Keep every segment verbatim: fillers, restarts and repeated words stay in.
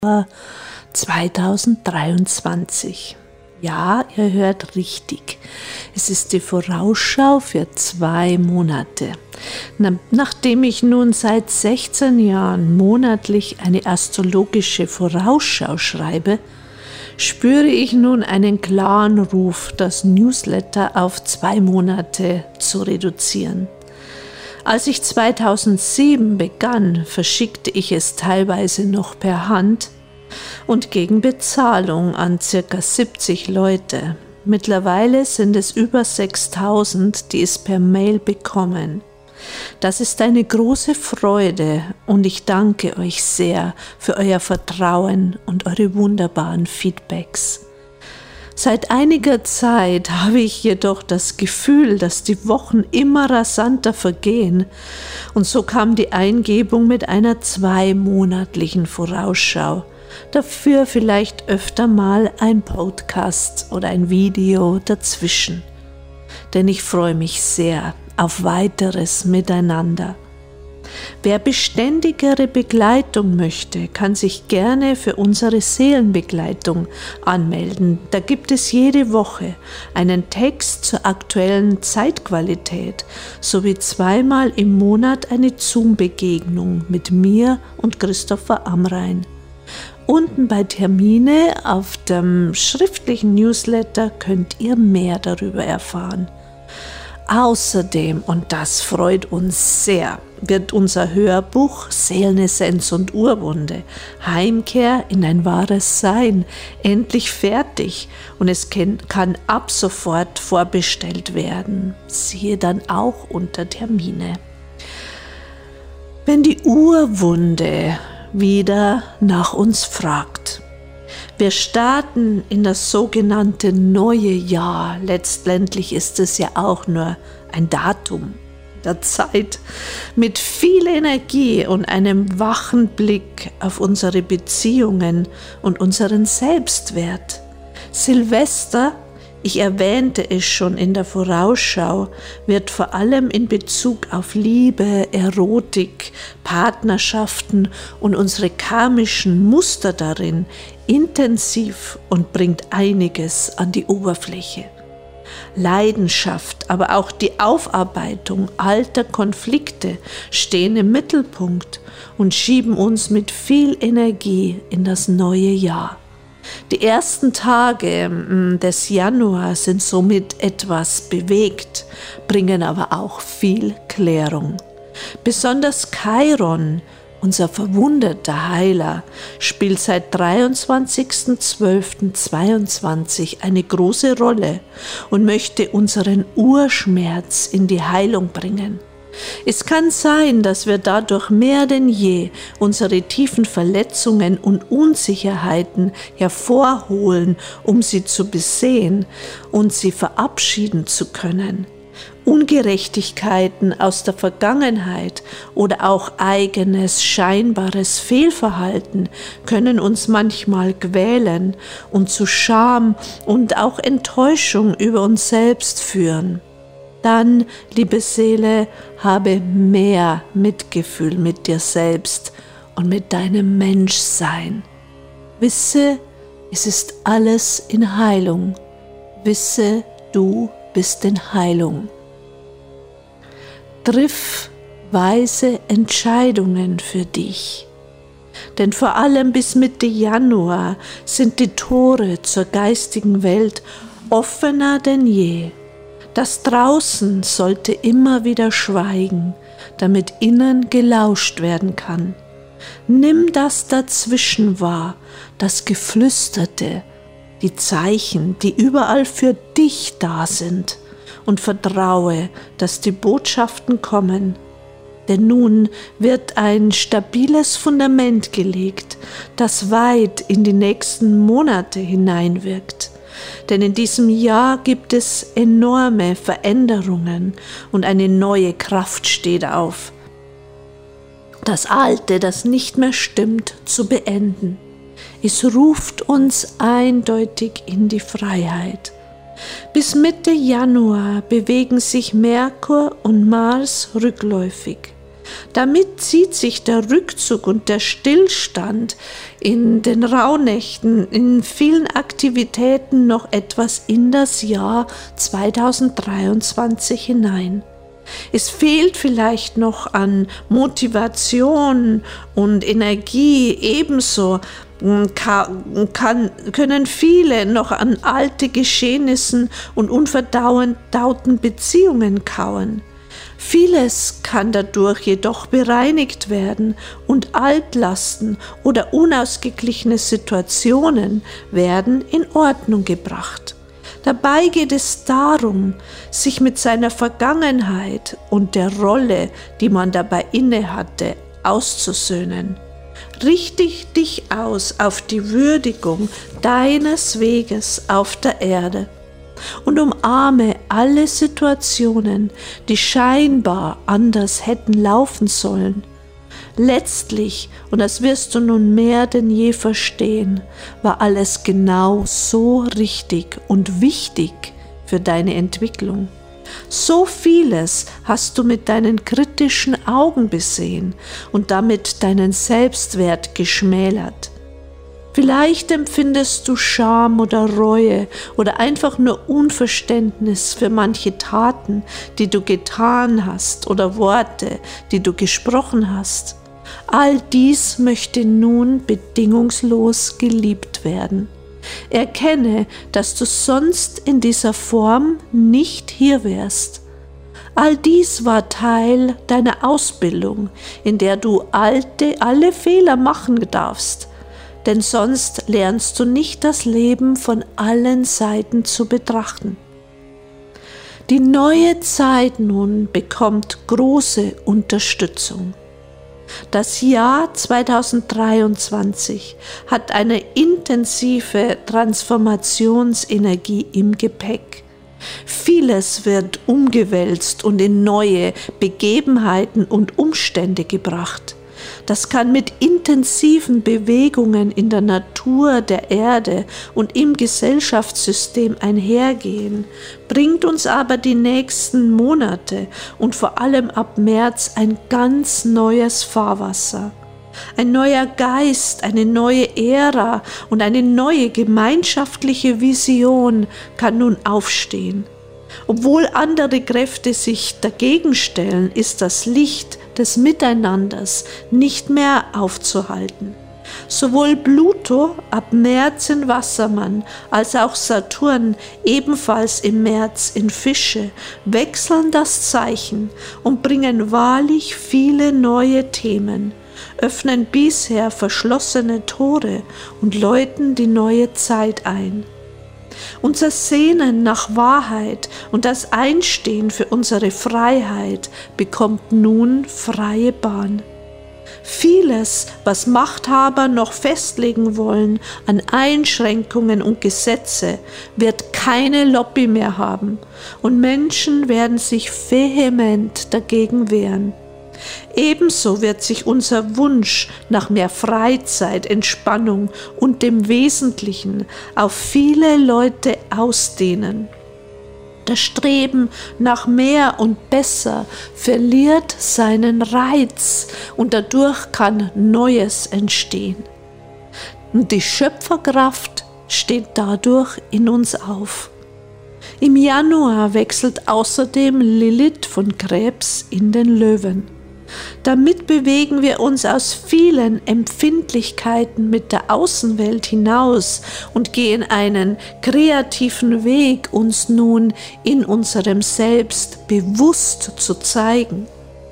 zweitausenddreiundzwanzig. Ja, ihr hört richtig. Es ist die Vorausschau für zwei Monate. Nachdem ich nun seit sechzehn Jahren monatlich eine astrologische Vorausschau schreibe, spüre ich nun einen klaren Ruf, das Newsletter auf zwei Monate zu reduzieren. Als ich zweitausendsieben begann, verschickte ich es teilweise noch per Hand und gegen Bezahlung an ca. siebzig Leute. Mittlerweile sind es über sechstausend, die es per Mail bekommen. Das ist eine große Freude und ich danke euch sehr für euer Vertrauen und eure wunderbaren Feedbacks. Seit einiger Zeit habe ich jedoch das Gefühl, dass die Wochen immer rasanter vergehen und so kam die Eingebung mit einer zweimonatlichen Vorausschau. Dafür vielleicht öfter mal ein Podcast oder ein Video dazwischen. Denn ich freue mich sehr auf weiteres Miteinander. Wer beständigere Begleitung möchte, kann sich gerne für unsere Seelenbegleitung anmelden. Da gibt es jede Woche einen Text zur aktuellen Zeitqualität sowie zweimal im Monat eine Zoom-Begegnung mit mir und Christopher Amrain. Unten bei Termine auf dem schriftlichen Newsletter könnt ihr mehr darüber erfahren. Außerdem, und das freut uns sehr, wird unser Hörbuch Seelenessenz und Urwunde Heimkehr in ein wahres Sein endlich fertig und es kann ab sofort vorbestellt werden. Siehe dann auch unter Termine. Wenn die Urwunde wieder nach uns fragt. Wir starten in das sogenannte neue Jahr. Letztendlich ist es ja auch nur ein Datum der Zeit mit viel Energie und einem wachen Blick auf unsere Beziehungen und unseren Selbstwert. Silvester, ich erwähnte es schon in der Vorausschau, wird vor allem in Bezug auf Liebe, Erotik, Partnerschaften und unsere karmischen Muster darin intensiv und bringt einiges an die Oberfläche. Leidenschaft, aber auch die Aufarbeitung alter Konflikte stehen im Mittelpunkt und schieben uns mit viel Energie in das neue Jahr. Die ersten Tage des Januar sind somit etwas bewegt, bringen aber auch viel Klärung. Besonders Chiron, unser verwundeter Heiler, spielt seit dreiundzwanzigster zwölfter zweiundzwanzig eine große Rolle und möchte unseren Urschmerz in die Heilung bringen. Es kann sein, dass wir dadurch mehr denn je unsere tiefen Verletzungen und Unsicherheiten hervorholen, um sie zu besehen und sie verabschieden zu können. Ungerechtigkeiten aus der Vergangenheit oder auch eigenes scheinbares Fehlverhalten können uns manchmal quälen und zu Scham und auch Enttäuschung über uns selbst führen. Dann, liebe Seele, habe mehr Mitgefühl mit dir selbst und mit deinem Menschsein. Wisse, es ist alles in Heilung. Wisse, du bist in Heilung. Triff weise Entscheidungen für dich. Denn vor allem bis Mitte Januar sind die Tore zur geistigen Welt offener denn je. Das Draußen sollte immer wieder schweigen, damit innen gelauscht werden kann. Nimm das Dazwischen wahr, das Geflüsterte, die Zeichen, die überall für dich da sind, und vertraue, dass die Botschaften kommen. Denn nun wird ein stabiles Fundament gelegt, das weit in die nächsten Monate hineinwirkt. Denn in diesem Jahr gibt es enorme Veränderungen und eine neue Kraft steht auf. Das Alte, das nicht mehr stimmt, zu beenden. Es ruft uns eindeutig in die Freiheit. Bis Mitte Januar bewegen sich Merkur und Mars rückläufig. Damit zieht sich der Rückzug und der Stillstand in den Rauhnächten, in vielen Aktivitäten noch etwas in das Jahr zweitausenddreiundzwanzig hinein. Es fehlt vielleicht noch an Motivation und Energie, ebenso kann, kann, können viele noch an alte Geschehnissen und unverdauten Beziehungen kauen. Vieles kann dadurch jedoch bereinigt werden und Altlasten oder unausgeglichene Situationen werden in Ordnung gebracht. Dabei geht es darum, sich mit seiner Vergangenheit und der Rolle, die man dabei innehatte, auszusöhnen. Richte dich aus auf die Würdigung deines Weges auf der Erde und umarme alle Situationen, die scheinbar anders hätten laufen sollen. Letztlich, und das wirst du nun mehr denn je verstehen, war alles genau so richtig und wichtig für deine Entwicklung. So vieles hast du mit deinen kritischen Augen besehen und damit deinen Selbstwert geschmälert. Vielleicht empfindest du Scham oder Reue oder einfach nur Unverständnis für manche Taten, die du getan hast oder Worte, die du gesprochen hast. All dies möchte nun bedingungslos geliebt werden. Erkenne, dass du sonst in dieser Form nicht hier wärst. All dies war Teil deiner Ausbildung, in der du alte, alle Fehler machen darfst, denn sonst lernst du nicht das Leben von allen Seiten zu betrachten. Die neue Zeit nun bekommt große Unterstützung. Das Jahr zweitausenddreiundzwanzig hat eine intensive Transformationsenergie im Gepäck. Vieles wird umgewälzt und in neue Begebenheiten und Umstände gebracht. Das kann mit intensiven Bewegungen in der Natur der Erde und im Gesellschaftssystem einhergehen, bringt uns aber die nächsten Monate und vor allem ab März ein ganz neues Fahrwasser. Ein neuer Geist, eine neue Ära und eine neue gemeinschaftliche Vision kann nun aufstehen. Obwohl andere Kräfte sich dagegen stellen, ist das Licht des Miteinanders nicht mehr aufzuhalten. Sowohl Pluto ab März in Wassermann als auch Saturn ebenfalls im März in Fische wechseln das Zeichen und bringen wahrlich viele neue Themen, öffnen bisher verschlossene Tore und läuten die neue Zeit ein. Unser Sehnen nach Wahrheit und das Einstehen für unsere Freiheit bekommt nun freie Bahn. Vieles, was Machthaber noch festlegen wollen an Einschränkungen und Gesetze, wird keine Lobby mehr haben und Menschen werden sich vehement dagegen wehren. Ebenso wird sich unser Wunsch nach mehr Freizeit, Entspannung und dem Wesentlichen auf viele Leute ausdehnen. Das Streben nach mehr und besser verliert seinen Reiz und dadurch kann Neues entstehen. Und die Schöpferkraft steht dadurch in uns auf. Im Januar wechselt außerdem Lilith von Krebs in den Löwen. Damit bewegen wir uns aus vielen Empfindlichkeiten mit der Außenwelt hinaus und gehen einen kreativen Weg, uns nun in unserem Selbst bewusst zu zeigen.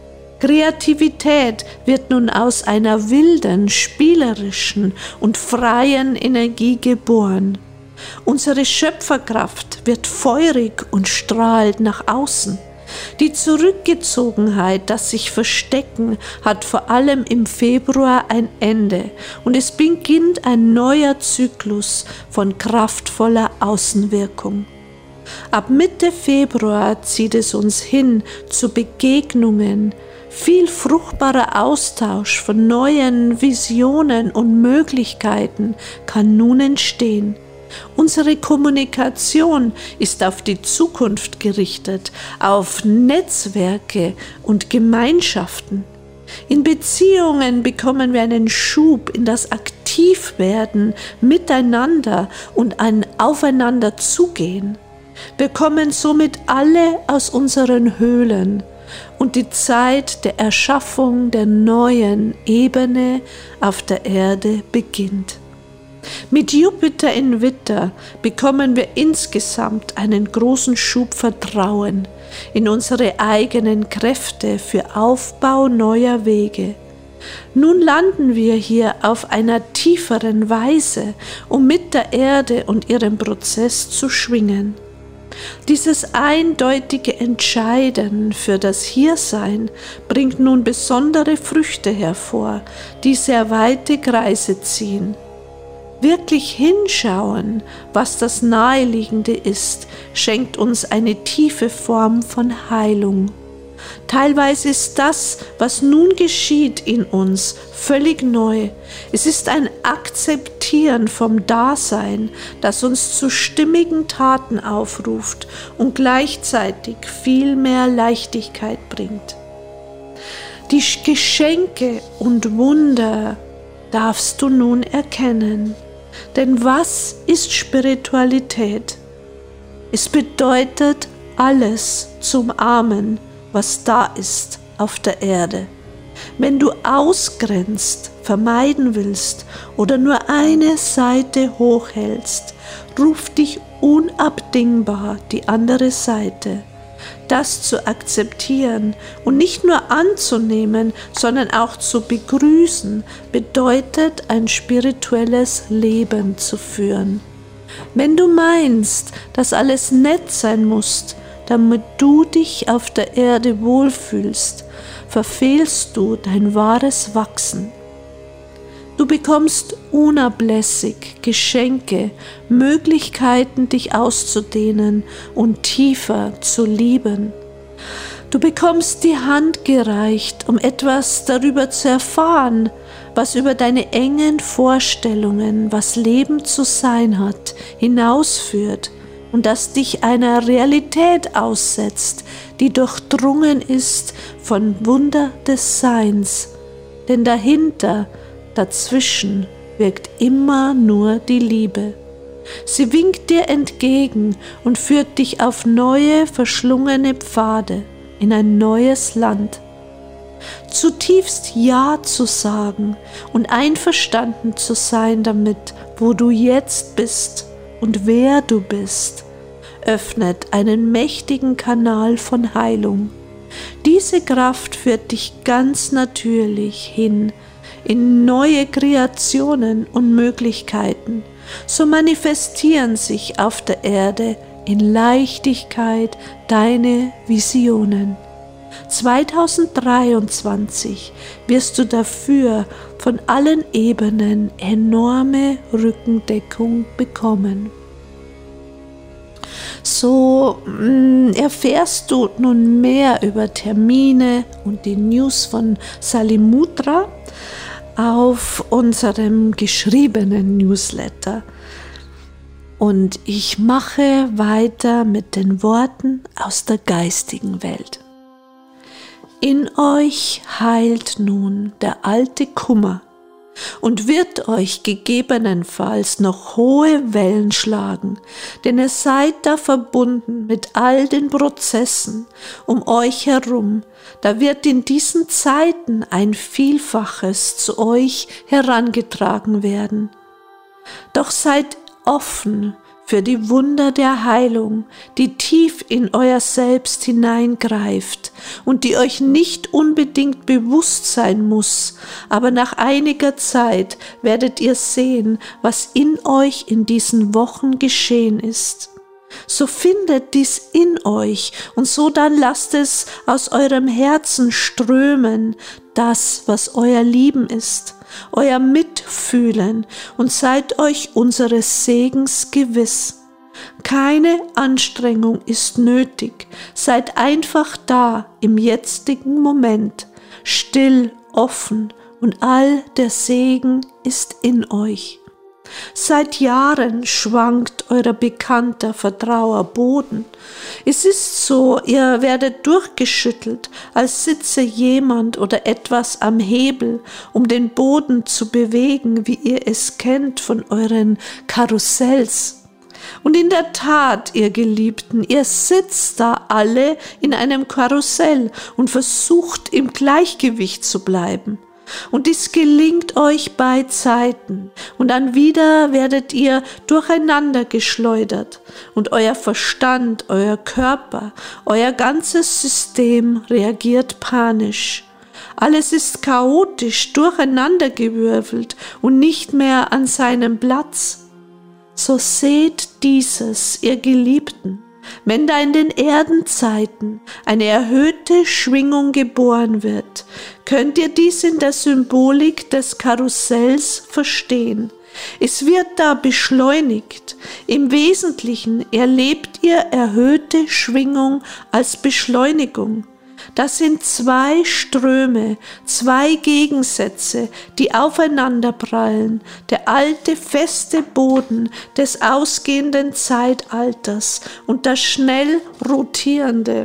Kreativität wird nun aus einer wilden, spielerischen und freien Energie geboren. Unsere Schöpferkraft wird feurig und strahlt nach außen. Die Zurückgezogenheit, das sich Verstecken, hat vor allem im Februar ein Ende und es beginnt ein neuer Zyklus von kraftvoller Außenwirkung. Ab Mitte Februar zieht es uns hin zu Begegnungen, viel fruchtbarer Austausch von neuen Visionen und Möglichkeiten kann nun entstehen. Unsere Kommunikation ist auf die Zukunft gerichtet, auf Netzwerke und Gemeinschaften. In Beziehungen bekommen wir einen Schub in das Aktivwerden miteinander und ein Aufeinander zugehen. Wir kommen somit alle aus unseren Höhlen und die Zeit der Erschaffung der neuen Ebene auf der Erde beginnt. Mit Jupiter in Widder bekommen wir insgesamt einen großen Schub Vertrauen in unsere eigenen Kräfte für Aufbau neuer Wege. Nun landen wir hier auf einer tieferen Weise, um mit der Erde und ihrem Prozess zu schwingen. Dieses eindeutige Entscheiden für das Hiersein bringt nun besondere Früchte hervor, die sehr weite Kreise ziehen. Wirklich hinschauen, was das Naheliegende ist, schenkt uns eine tiefe Form von Heilung. Teilweise ist das, was nun geschieht in uns, völlig neu. Es ist ein Akzeptieren vom Dasein, das uns zu stimmigen Taten aufruft und gleichzeitig viel mehr Leichtigkeit bringt. Die Geschenke und Wunder darfst du nun erkennen. Denn was ist Spiritualität? Es bedeutet, alles zu umarmen, was da ist auf der Erde. Wenn du ausgrenzt, vermeiden willst oder nur eine Seite hochhältst, ruft dich unabdingbar die andere Seite. Das zu akzeptieren und nicht nur anzunehmen, sondern auch zu begrüßen, bedeutet, ein spirituelles Leben zu führen. Wenn du meinst, dass alles nett sein muss, damit du dich auf der Erde wohlfühlst, verfehlst du dein wahres Wachsen. Du bekommst unablässig Geschenke, Möglichkeiten, dich auszudehnen und tiefer zu lieben. Du bekommst die Hand gereicht, um etwas darüber zu erfahren, was über deine engen Vorstellungen, was Leben zu sein hat, hinausführt und das dich einer Realität aussetzt, die durchdrungen ist von Wunder des Seins. Denn dahinter, dazwischen wirkt immer nur die Liebe. Sie winkt dir entgegen und führt dich auf neue, verschlungene Pfade in ein neues Land. Zutiefst Ja zu sagen und einverstanden zu sein damit, wo du jetzt bist und wer du bist, öffnet einen mächtigen Kanal von Heilung. Diese Kraft führt dich ganz natürlich hin in neue Kreationen und Möglichkeiten. So manifestieren sich auf der Erde in Leichtigkeit deine Visionen. zweitausenddreiundzwanzig wirst du dafür von allen Ebenen enorme Rückendeckung bekommen. So mh, erfährst du nun mehr über Termine und die News von Salimutra auf unserem geschriebenen Newsletter. Und ich mache weiter mit den Worten aus der geistigen Welt. In euch heilt nun der alte Kummer und wird euch gegebenenfalls noch hohe Wellen schlagen, denn ihr seid da verbunden mit all den Prozessen um euch herum. Da wird in diesen Zeiten ein Vielfaches zu euch herangetragen werden. Doch seid offen für die Wunder der Heilung, die tief in euer Selbst hineingreift und die euch nicht unbedingt bewusst sein muss, aber nach einiger Zeit werdet ihr sehen, was in euch in diesen Wochen geschehen ist. So findet dies in euch und so dann lasst es aus eurem Herzen strömen, das, was euer Lieben ist, euer Mitfühlen, und seid euch unseres Segens gewiss. Keine Anstrengung ist nötig, seid einfach da im jetzigen Moment, still, offen, und all der Segen ist in euch. Seit Jahren schwankt euer bekannter, vertrauer Boden. Es ist so, ihr werdet durchgeschüttelt, als sitze jemand oder etwas am Hebel, um den Boden zu bewegen, wie ihr es kennt von euren Karussells. Und in der Tat, ihr Geliebten, ihr sitzt da alle in einem Karussell und versucht im Gleichgewicht zu bleiben. Und dies gelingt euch bei Zeiten, und dann wieder werdet ihr durcheinander geschleudert, und euer Verstand, euer Körper, euer ganzes System reagiert panisch. Alles ist chaotisch, durcheinandergewürfelt und nicht mehr an seinem Platz. So seht dieses, ihr Geliebten, wenn da in den Erdenzeiten eine erhöhte Schwingung geboren wird, könnt ihr dies in der Symbolik des Karussells verstehen. Es wird da beschleunigt. Im Wesentlichen erlebt ihr erhöhte Schwingung als Beschleunigung. Das sind zwei Ströme, zwei Gegensätze, die aufeinanderprallen, der alte feste Boden des ausgehenden Zeitalters und das schnell rotierende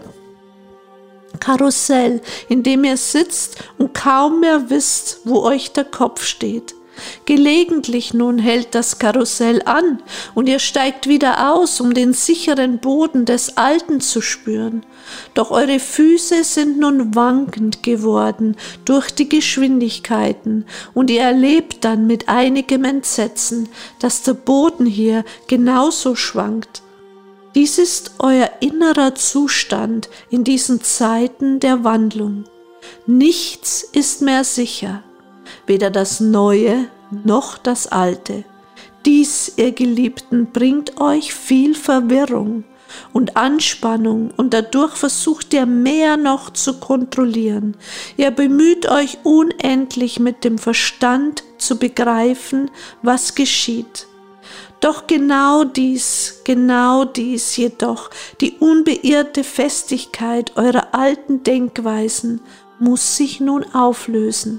Karussell, in dem ihr sitzt und kaum mehr wisst, wo euch der Kopf steht. Gelegentlich nun hält das Karussell an und ihr steigt wieder aus, um den sicheren Boden des Alten zu spüren. Doch eure Füße sind nun wankend geworden durch die Geschwindigkeiten und ihr erlebt dann mit einigem Entsetzen, dass der Boden hier genauso schwankt. Dies ist euer innerer Zustand in diesen Zeiten der Wandlung. Nichts ist mehr sicher. Weder das Neue noch das Alte. Dies, ihr Geliebten, bringt euch viel Verwirrung und Anspannung und dadurch versucht ihr mehr noch zu kontrollieren. Ihr bemüht euch unendlich mit dem Verstand zu begreifen, was geschieht. Doch genau dies, genau dies jedoch, die unbeirrte Festigkeit eurer alten Denkweisen, muss sich nun auflösen.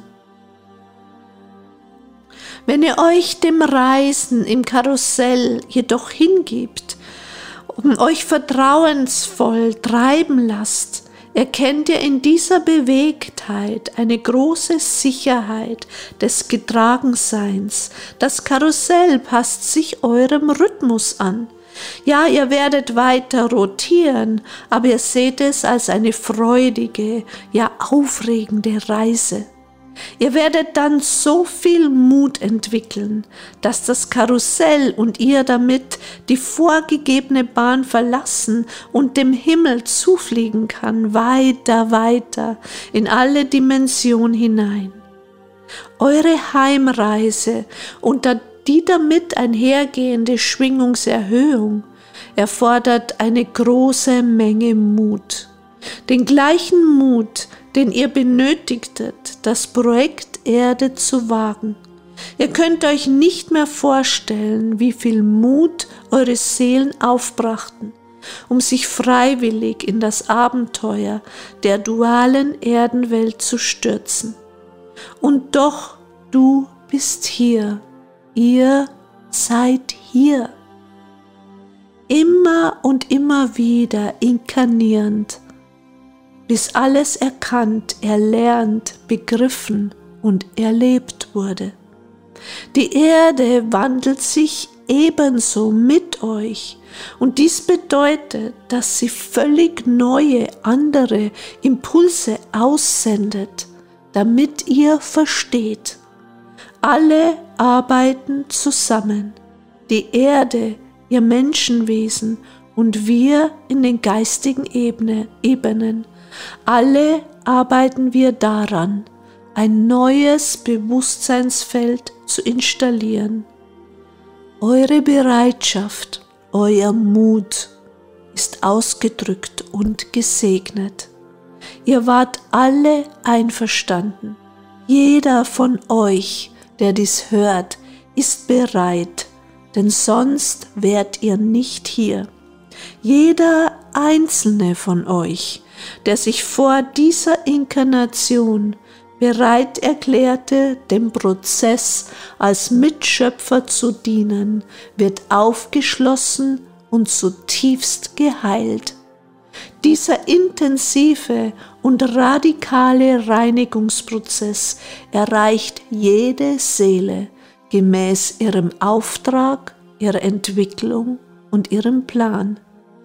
Wenn ihr euch dem Reisen im Karussell jedoch hingibt und euch vertrauensvoll treiben lasst, erkennt ihr in dieser Bewegtheit eine große Sicherheit des Getragenseins. Das Karussell passt sich eurem Rhythmus an. Ja, ihr werdet weiter rotieren, aber ihr seht es als eine freudige, ja aufregende Reise. Ihr werdet dann so viel Mut entwickeln, dass das Karussell und ihr damit die vorgegebene Bahn verlassen und dem Himmel zufliegen kann, weiter, weiter in alle Dimensionen hinein. Eure Heimreise und die damit einhergehende Schwingungserhöhung erfordert eine große Menge Mut. Den gleichen Mut, den ihr benötigtet, das Projekt Erde zu wagen. Ihr könnt euch nicht mehr vorstellen, wie viel Mut eure Seelen aufbrachten, um sich freiwillig in das Abenteuer der dualen Erdenwelt zu stürzen. Und doch, du bist hier, ihr seid hier. Immer und immer wieder inkarnierend, bis alles erkannt, erlernt, begriffen und erlebt wurde. Die Erde wandelt sich ebenso mit euch und dies bedeutet, dass sie völlig neue, andere Impulse aussendet, damit ihr versteht. Alle arbeiten zusammen, die Erde, ihr Menschenwesen und wir in den geistigen Ebene, Ebenen. Alle arbeiten wir daran, ein neues Bewusstseinsfeld zu installieren. Eure Bereitschaft, euer Mut ist ausgedrückt und gesegnet. Ihr wart alle einverstanden. Jeder von euch, der dies hört, ist bereit, denn sonst wärt ihr nicht hier. Jeder einzelne von euch, der sich vor dieser Inkarnation bereit erklärte, dem Prozess als Mitschöpfer zu dienen, wird aufgeschlossen und zutiefst geheilt. Dieser intensive und radikale Reinigungsprozess erreicht jede Seele gemäß ihrem Auftrag, ihrer Entwicklung und ihrem Plan.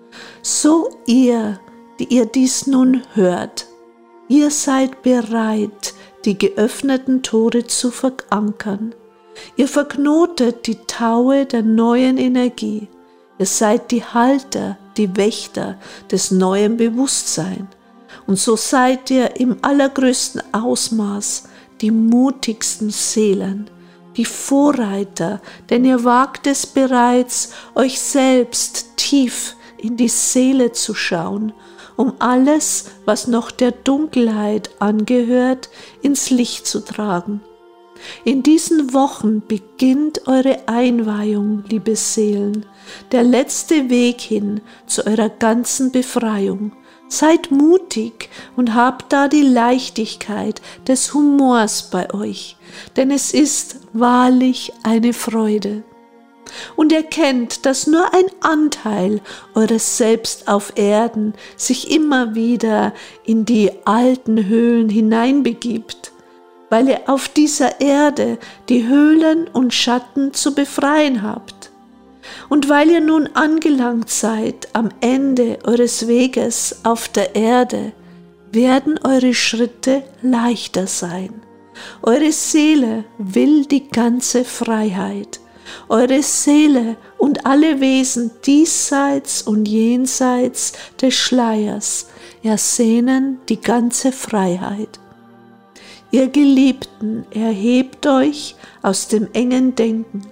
So ihr, die ihr dies nun hört, ihr seid bereit, die geöffneten Tore zu verankern. Ihr verknotet die Taue der neuen Energie. Ihr seid die Halter, die Wächter des neuen Bewusstseins. Und so seid ihr im allergrößten Ausmaß die mutigsten Seelen, die Vorreiter, denn ihr wagt es bereits, euch selbst tief in die Seele zu schauen, um alles, was noch der Dunkelheit angehört, ins Licht zu tragen. In diesen Wochen beginnt eure Einweihung, liebe Seelen, der letzte Weg hin zu eurer ganzen Befreiung. Seid mutig und habt da die Leichtigkeit des Humors bei euch, denn es ist wahrlich eine Freude. Und erkennt, dass nur ein Anteil eures Selbst auf Erden sich immer wieder in die alten Höhlen hineinbegibt, weil ihr auf dieser Erde die Höhlen und Schatten zu befreien habt. Und weil ihr nun angelangt seid am Ende eures Weges auf der Erde, werden eure Schritte leichter sein. Eure Seele will die ganze Freiheit. Eure Seele und alle Wesen diesseits und jenseits des Schleiers ersehnen die ganze Freiheit. Ihr Geliebten, erhebt euch aus dem engen Denken.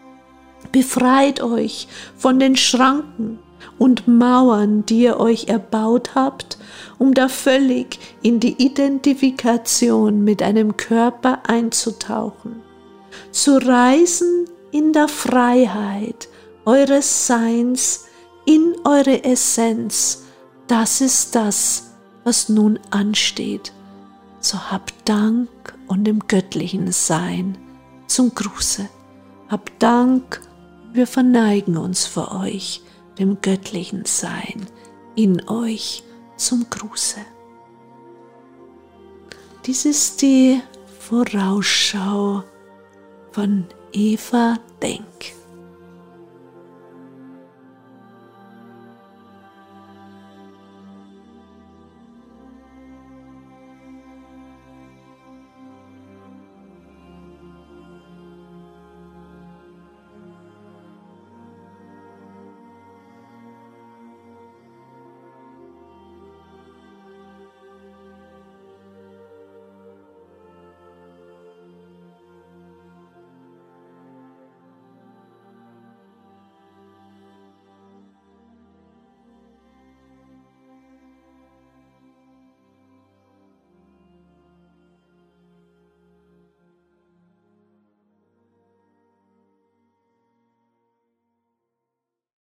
Befreit euch von den Schranken und Mauern, die ihr euch erbaut habt, um da völlig in die Identifikation mit einem Körper einzutauchen. Zu reisen in der Freiheit eures Seins, in eure Essenz, das ist das, was nun ansteht. So habt Dank und dem göttlichen Sein zum Gruße. Habt Dank, wir verneigen uns vor euch, dem göttlichen Sein in euch zum Gruße. Dies ist die Vorausschau von Eva Denk.